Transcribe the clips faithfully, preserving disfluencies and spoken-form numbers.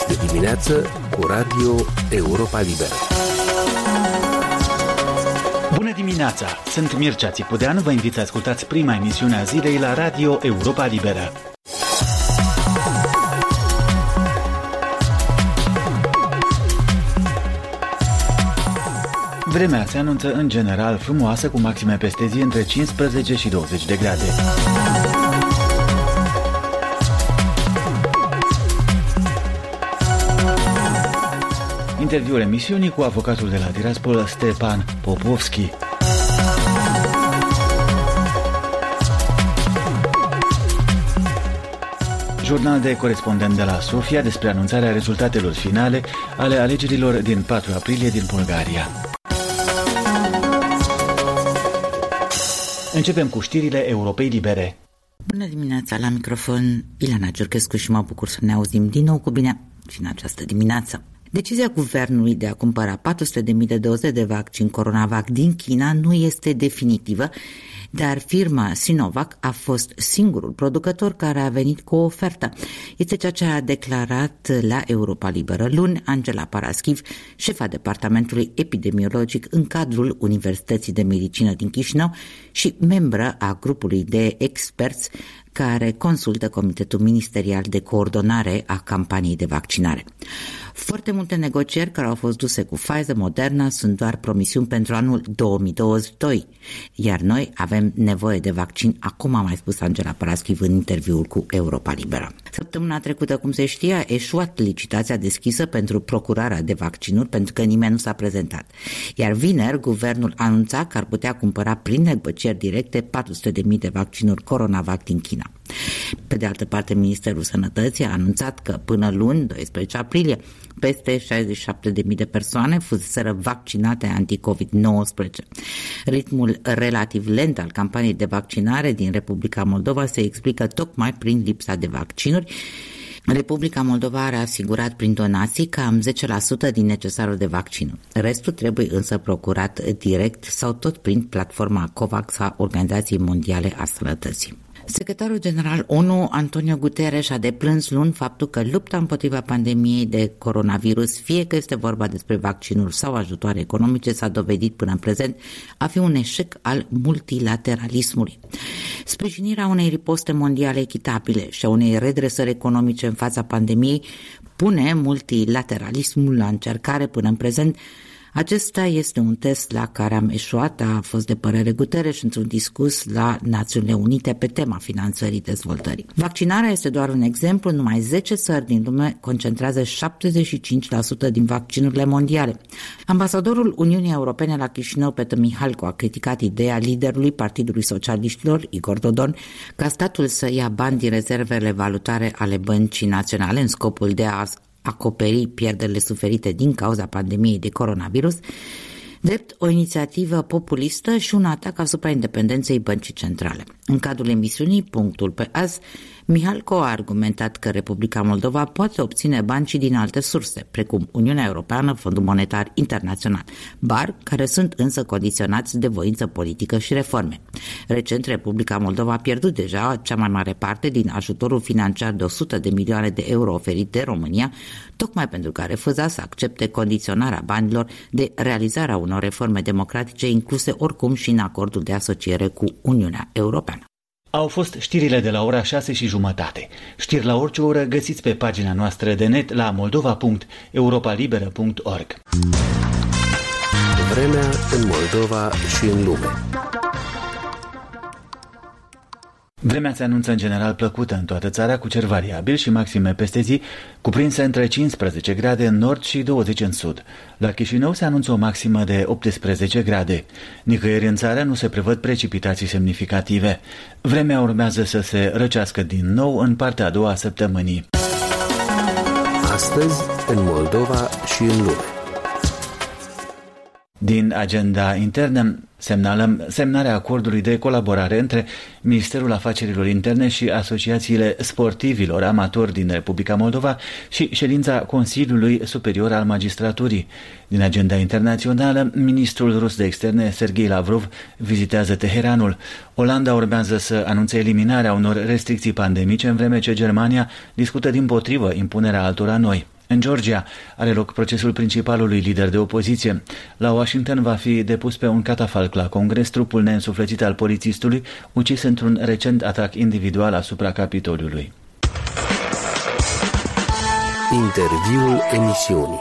de dimineață cu Radio Europa Liberă. Bună dimineața! Sunt Mircea Țipudeanu, vă invit să ascultați prima emisiune a zilei la Radio Europa Liberă. Vremea se anunță în general frumoasă, cu maxime peste zi între cincisprezece și douăzeci de grade. Interviul emisiunii cu avocatul de la Tiraspol, Stepan Popovski. Jurnal de corespondent de la Sofia despre anunțarea rezultatelor finale ale alegerilor din patru aprilie din Bulgaria. Începem cu știrile Europei Libere. Bună dimineața, la microfon Ileana Giurchescu și mă bucur să ne auzim din nou cu bine și în această dimineață. Decizia guvernului de a cumpăra patru sute de mii de doze de vaccin Coronavac din China nu este definitivă, dar firma Sinovac a fost singurul producător care a venit cu o ofertă. Este ceea ce a declarat la Europa Liberă luni Angela Paraschiv, șefa departamentului epidemiologic în cadrul Universității de Medicină din Chișinău și membră a grupului de experți care consultă Comitetul Ministerial de Coordonare a campaniei de vaccinare. Foarte multe negocieri care au fost duse cu Pfizer, Moderna sunt doar promisiuni pentru anul două mii douăzeci și doi, iar noi avem nevoie de vaccin acum, a mai spus Angela Paraschiv în interviul cu Europa Liberă. Săptămâna trecută, cum se știe, a eșuat licitația deschisă pentru procurarea de vaccinuri pentru că nimeni nu s-a prezentat. Iar vineri, guvernul anunța că ar putea cumpăra prin negocieri directe patru sute de mii de vaccinuri Coronavac din China. Pe de altă parte, Ministerul Sănătății a anunțat că până luni, doisprezece aprilie, peste șaizeci și șapte de mii de persoane fuseseră vaccinate anti-covid nouăsprezece. Ritmul relativ lent al campaniei de vaccinare din Republica Moldova se explică tocmai prin lipsa de vaccinuri. Republica Moldova are asigurat prin donații cam zece la sută din necesarul de vaccinuri. Restul trebuie însă procurat direct sau tot prin platforma COVAX a Organizației Mondiale a Sănătății. Secretarul general ONU, Antonio Guterres, a deplâns luni faptul că lupta împotriva pandemiei de coronavirus, fie că este vorba despre vaccinuri sau ajutoare economice, s-a dovedit până în prezent a fi un eșec al multilateralismului. Sprijinirea unei riposte mondiale echitabile și a unei redresări economice în fața pandemiei pune multilateralismul la încercare până în prezent. Acesta este un test la care am eșuat, a fost de părere Guterres într-un discurs la Națiunile Unite pe tema finanțării dezvoltării. Vaccinarea este doar un exemplu, numai zece țări din lume concentrează șaptezeci și cinci la sută din vaccinurile mondiale. Ambasadorul Uniunii Europene la Chișinău, Petru Mihalco, a criticat ideea liderului Partidului Socialiștilor, Igor Dodon, ca statul să ia bani din rezervele valutare ale băncii naționale în scopul de a acoperi pierderile suferite din cauza pandemiei de coronavirus, drept o inițiativă populistă și un atac asupra independenței băncii centrale. În cadrul emisiunii Punctul pe azi, Mihalco a argumentat că Republica Moldova poate obține bani și din alte surse, precum Uniunea Europeană, Fondul Monetar Internațional, bani care sunt însă condiționați de voință politică și reforme. Recent, Republica Moldova a pierdut deja cea mai mare parte din ajutorul financiar de o sută de milioane de euro oferit de România, tocmai pentru că a refuzat să accepte condiționarea banilor de realizarea unor reforme democratice incluse oricum și în acordul de asociere cu Uniunea Europeană. Au fost știrile de la ora șase și jumătate. Știri la orice oră găsiți pe pagina noastră de net la moldova punct europa liberă punct org. Vremea în Moldova și în lume. Vremea se anunță în general plăcută în toată țara, cu cer variabil și maxime peste zi, cuprinse între cincisprezece grade în nord și douăzeci în sud. La Chișinău se anunță o maximă de optsprezece grade. Nicăieri în țară nu se prevăd precipitații semnificative. Vremea urmează să se răcească din nou în partea a doua a săptămânii. Astăzi, în Moldova și în lume. Din agenda internă semnalăm semnarea acordului de colaborare între Ministerul Afacerilor Interne și asociațiile sportivilor amatori din Republica Moldova și ședința Consiliului Superior al Magistraturii. Din agenda internațională, ministrul rus de externe, Sergei Lavrov, vizitează Teheranul. Olanda urmează să anunțe eliminarea unor restricții pandemice, în vreme ce Germania discută dimpotrivă impunerea altora noi. În Georgia are loc procesul principalului lider de opoziție. La Washington va fi depus pe un catafalc la Congres trupul neînsuflețit al polițistului ucis într-un recent atac individual asupra Capitoliului. Interviul emisiunii.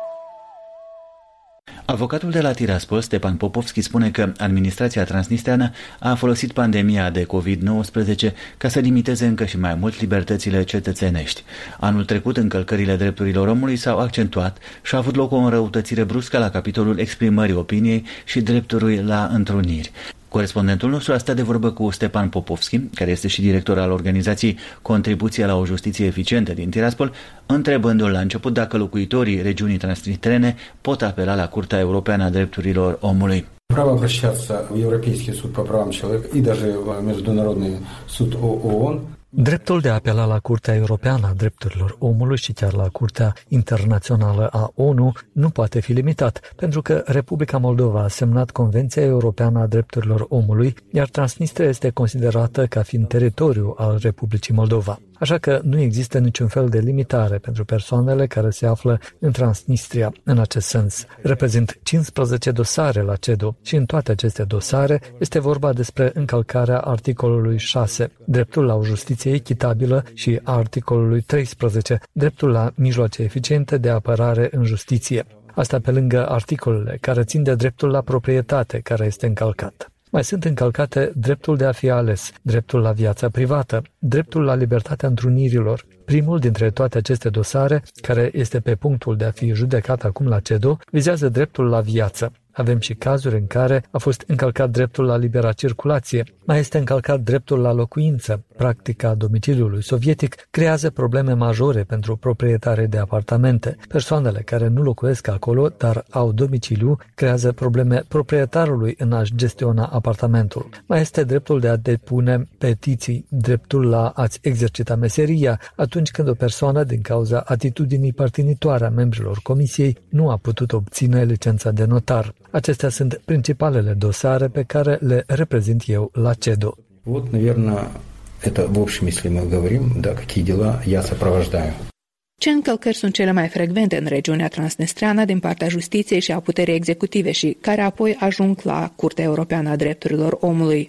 Avocatul de la Tiraspol, Stepan Popovski, spune că administrația transnistreană a folosit pandemia de covid nouăsprezece ca să limiteze încă și mai mult libertățile cetățenești. Anul trecut, încălcările drepturilor omului s-au accentuat și a avut loc o înrăutățire bruscă la capitolul exprimării opiniei și dreptului la întruniri. Corespondentul nostru a stat de vorbă cu Stepan Popovski, care este și director al organizației Contribuție la o justiție eficientă din Tiraspol, întrebându-l la început dacă locuitorii regiunii transnistrene pot apela la Curtea Europeană a Drepturilor Omului. Право обращаться в Европейский суд по правам человека и даже в Международный суд ООН. Dreptul de a apela la Curtea Europeană a Drepturilor Omului și chiar la Curtea Internațională a ONU nu poate fi limitat, pentru că Republica Moldova a semnat Convenția Europeană a Drepturilor Omului, iar Transnistria este considerată ca fiind teritoriu al Republicii Moldova. Așa că nu există niciun fel de limitare pentru persoanele care se află în Transnistria în acest sens. Reprezint cincisprezece dosare la CEDO și în toate aceste dosare este vorba despre încălcarea articolului șase, dreptul la o justiție echitabilă, și a articolului treisprezece, dreptul la mijloace eficiente de apărare în justiție. Asta pe lângă articolele care țin de dreptul la proprietate care este încălcat. Mai sunt încălcate dreptul de a fi ales, dreptul la viața privată, dreptul la libertatea întrunirilor. Primul dintre toate aceste dosare, care este pe punctul de a fi judecat acum la CEDO, vizează dreptul la viață. Avem și cazuri în care a fost încălcat dreptul la libera circulație. Mai este încălcat dreptul la locuință. Practica domiciliului sovietic creează probleme majore pentru proprietarii de apartamente. Persoanele care nu locuiesc acolo, dar au domiciliu, creează probleme proprietarului în a-și gestiona apartamentul. Mai este dreptul de a depune petiții, dreptul la a-ți exercita meseria atunci când o persoană, din cauza atitudinii părtinitoare a membrilor comisiei, nu a putut obține licența de notar. Acestea sunt principalele dosare pe care le reprezint eu la CEDO. Вот, наверное, это в общем, если мы говорим, да, какие дела я сопровождаю. Ce încălcări sunt cele mai frecvente în regiunea transnistreană din partea justiției și a puterii executive și care apoi ajung la Curtea Europeană a Drepturilor Omului?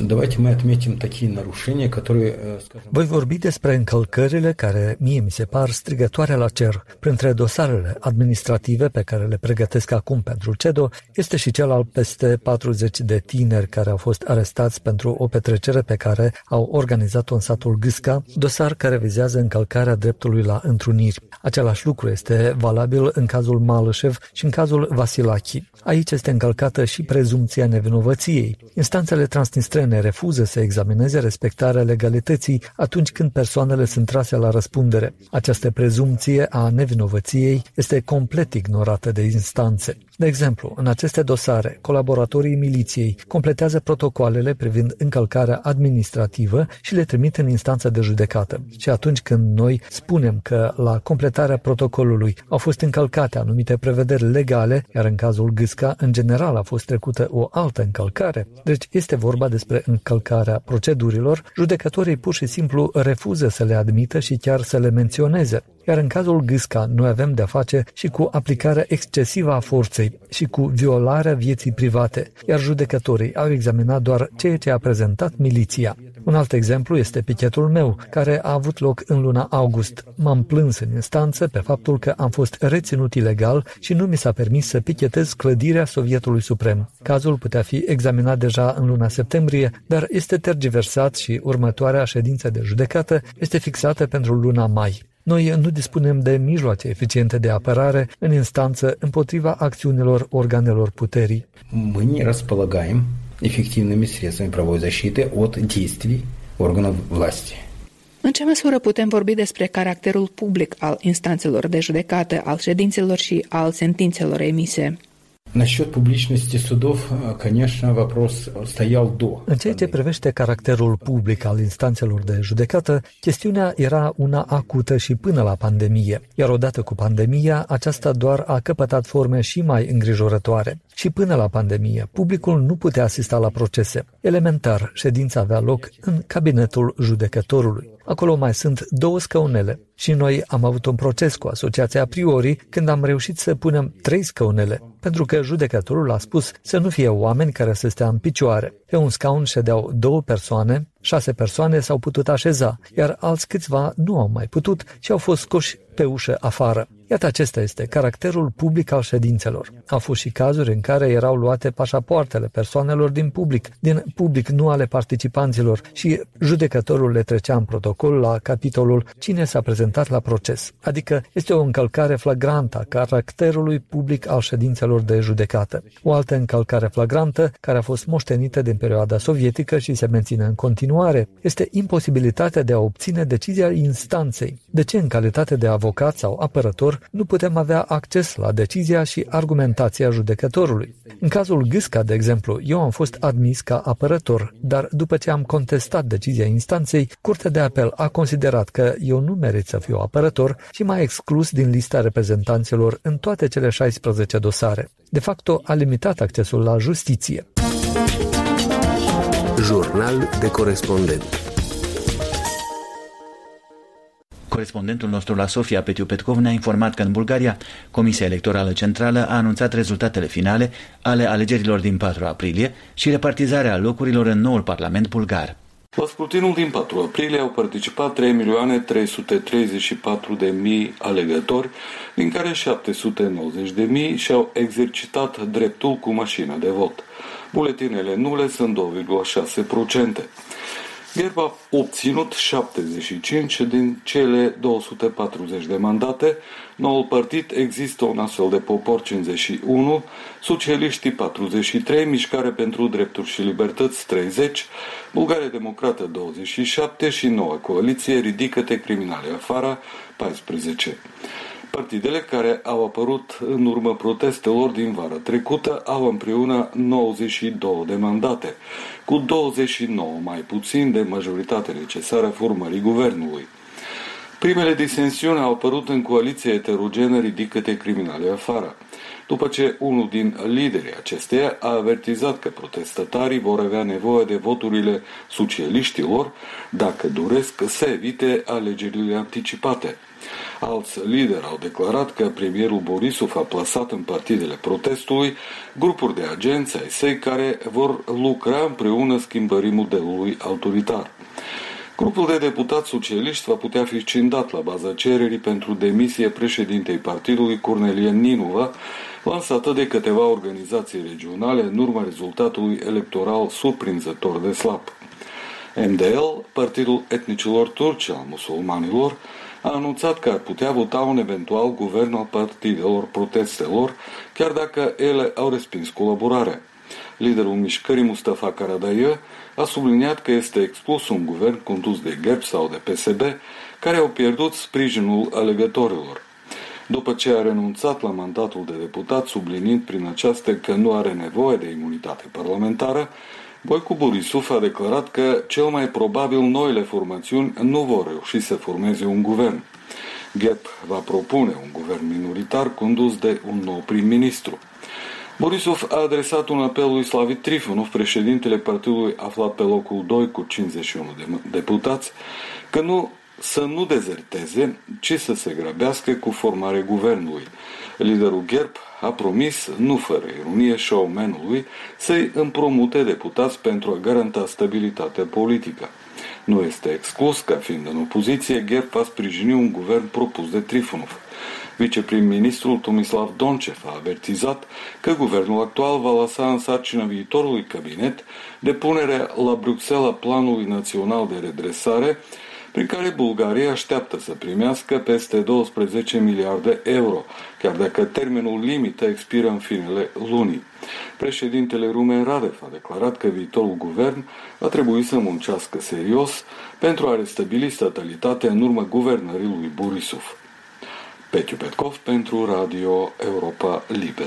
Voi vorbi despre încălcările care mie mi se par strigătoare la cer. Printre dosarele administrative pe care le pregătesc acum pentru CEDO este și cel al peste patruzeci de tineri care au fost arestați pentru o petrecere pe care au organizat-o în satul Gâsca, dosar care vizează încălcarea dreptului la întruniri. Același lucru este valabil în cazul Malășev și în cazul Vasilachi. Aici este încălcată și prezumția nevinovăției. Instanțele transnistrene refuză să examineze respectarea legalității atunci când persoanele sunt trase la răspundere. Această prezumție a nevinovăției este complet ignorată de instanțe. De exemplu, în aceste dosare, colaboratorii miliției completează protocoalele privind încălcarea administrativă și le trimit în instanță de judecată. Și atunci când noi spunem că la completarea protocolului au fost încălcate anumite prevederi legale, iar în cazul Gâsca, în general, a fost trecută o altă încălcare, deci este vorba despre încălcarea procedurilor, judecătorii pur și simplu refuză să le admită și chiar să le menționeze. Iar în cazul Gâsca, noi avem de-a face și cu aplicarea excesivă a forței și cu violarea vieții private, iar judecătorii au examinat doar ceea ce a prezentat miliția. Un alt exemplu este pichetul meu, care a avut loc în luna august. M-am plâns în instanță pe faptul că am fost reținut ilegal și nu mi s-a permis să pichetez clădirea Sovietului Suprem. Cazul putea fi examinat deja în luna septembrie, dar este tergiversat și următoarea ședință de judecată este fixată pentru luna mai. Noi nu dispunem de mijloace eficiente de apărare în instanță împotriva acțiunilor organelor puterii. Мы не располагаем эффективными средствами правовой защиты от действий органов власти. În ce măsură putem vorbi despre caracterul public al instanțelor de judecată, al ședințelor și al sentințelor emise? Насчет публичности судов, конечно, вопрос стоял до. În ceea ce privește caracterul public al instanțelor de judecată, chestiunea era una acută și până la pandemie, iar odată cu pandemia, aceasta doar a căpătat forme și mai îngrijorătoare. Și până la pandemie, publicul nu putea asista la procese. Elementar, ședința avea loc în cabinetul judecătorului. Acolo mai sunt două scaunele și noi am avut un proces cu asociația a priori când am reușit să punem trei scaunele, pentru că judecătorul a spus să nu fie oameni care să stea în picioare. Pe un scaun ședeau două persoane, șase persoane s-au putut așeza, iar alți câțiva nu au mai putut și au fost scoși pe ușă afară. Iată, acesta este caracterul public al ședințelor. Au fost și cazuri în care erau luate pașapoartele persoanelor din public, din public nu ale participanților, și judecătorul le trecea în protocol la capitolul cine s-a prezentat la proces. Adică este o încălcare flagrantă a caracterului public al ședințelor de judecată. O altă încălcare flagrantă, care a fost moștenită din perioada sovietică și se menține în continuare, este imposibilitatea de a obține decizia instanței. De ce, în calitate de avocat sau apărător, nu putem avea acces la decizia și argumentația judecătorului? În cazul Gâsca, de exemplu, eu am fost admis ca apărător, dar după ce am contestat decizia instanței, Curtea de Apel a considerat că eu nu merit să fiu apărător și m-a exclus din lista reprezentanților în toate cele șaisprezece dosare. De fapt, a limitat accesul la justiție. Jurnal de corespondent. Corespondentul nostru la Sofia, Petiu Petkov, ne-a informat că în Bulgaria Comisia Electorală Centrală a anunțat rezultatele finale ale alegerilor din patru aprilie și repartizarea locurilor în noul Parlament bulgar. La scrutinul din patru aprilie au participat trei milioane trei sute treizeci și patru de mii alegători, din care șapte sute nouăzeci de mii și-au exercitat dreptul cu mașină de vot. Buletinele nule sunt doi virgulă șase la sută. Gerb a obținut șaptezeci și cinci din cele două sute patruzeci de mandate, noul partid Există un astfel de popor cincizeci și unu, Socialiștii patruzeci și trei, Mișcare pentru Drepturi și Libertăți treizeci, Bulgaria Democrată douăzeci și șapte și Noua Coaliție Ridică-te criminale afară paisprezece. Partidele care au apărut în urma protestelor din vara trecută au împreună nouăzeci și două de mandate, cu douăzeci și nouă mai puțin de majoritate necesară formării guvernului. Primele disensiuni au apărut în coaliția heterogenă Ridică-te criminale afară, după ce unul din liderii acesteia a avertizat că protestatarii vor avea nevoie de voturile socialiștilor dacă doresc să evite alegerile anticipate. Alți lideri au declarat că premierul Borisov a plasat în partidele protestului grupuri de agenți ai săi care vor lucra împreună schimbării modelului autoritar. Grupul de deputați socialiști va putea fi scindat la baza cererii pentru demisie președintei partidului Cornelia Ninova, lansată de câteva organizații regionale în urma rezultatului electoral surprinzător de slab. M D L, Partidul Etnicilor Turci al Musulmanilor, a anunțat că ar putea vota un eventual guvern al partidelor protestelor, chiar dacă ele au respins colaborarea. Liderul mișcării Mustafa Karadayı a subliniat că este exclus un guvern condus de Gerb sau de P S B, care au pierdut sprijinul alegătorilor. După ce a renunțat la mandatul de deputat, subliniind prin aceasta că nu are nevoie de imunitate parlamentară, Boicu Borisov a declarat că cel mai probabil noile formațiuni nu vor reuși să formeze un guvern. Gerb va propune un guvern minoritar condus de un nou prim-ministru. Borisov a adresat un apel lui Slavit Trifonov, președintele partidului aflat pe locul doi cu cincizeci și unu de deputați, că nu să nu dezerteze, ci să se grăbească cu formarea guvernului. Liderul Gerb a promis, nu fără ironie, showmanului să-i împrumute deputați pentru a garanta stabilitatea politică. Nu este exclus ca, fiind în opoziție, Gerb va sprijini un guvern propus de Trifonov. Viceprim-ministrul Tomislav Doncev a avertizat că guvernul actual va lăsa în sarcină viitorului cabinet depunerea la Bruxelles a Planului Național de Redresare, prin care Bulgaria așteaptă să primească peste doisprezece miliarde euro, chiar dacă termenul limită expiră în finele lunii. Președintele Rumen Radev a declarat că viitorul guvern va trebui să muncească serios pentru a restabili stabilitatea în urma guvernării lui Borisov. Petiu Petkov pentru Radio Europa Liberă.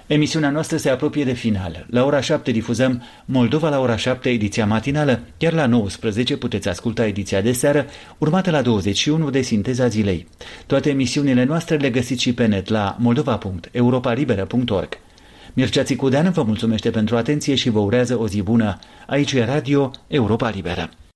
Emisiunea noastră se apropie de final. La ora șapte difuzăm Moldova la ora șapte, ediția matinală, iar la nouăsprezece puteți asculta ediția de seară, urmată la douăzeci și unu de Sinteza zilei. Toate emisiunile noastre le găsiți și pe net la moldova punct europa liberă punct org. Mircea Țicudean vă mulțumește pentru atenție și vă urează o zi bună. Aici e Radio Europa Liberă.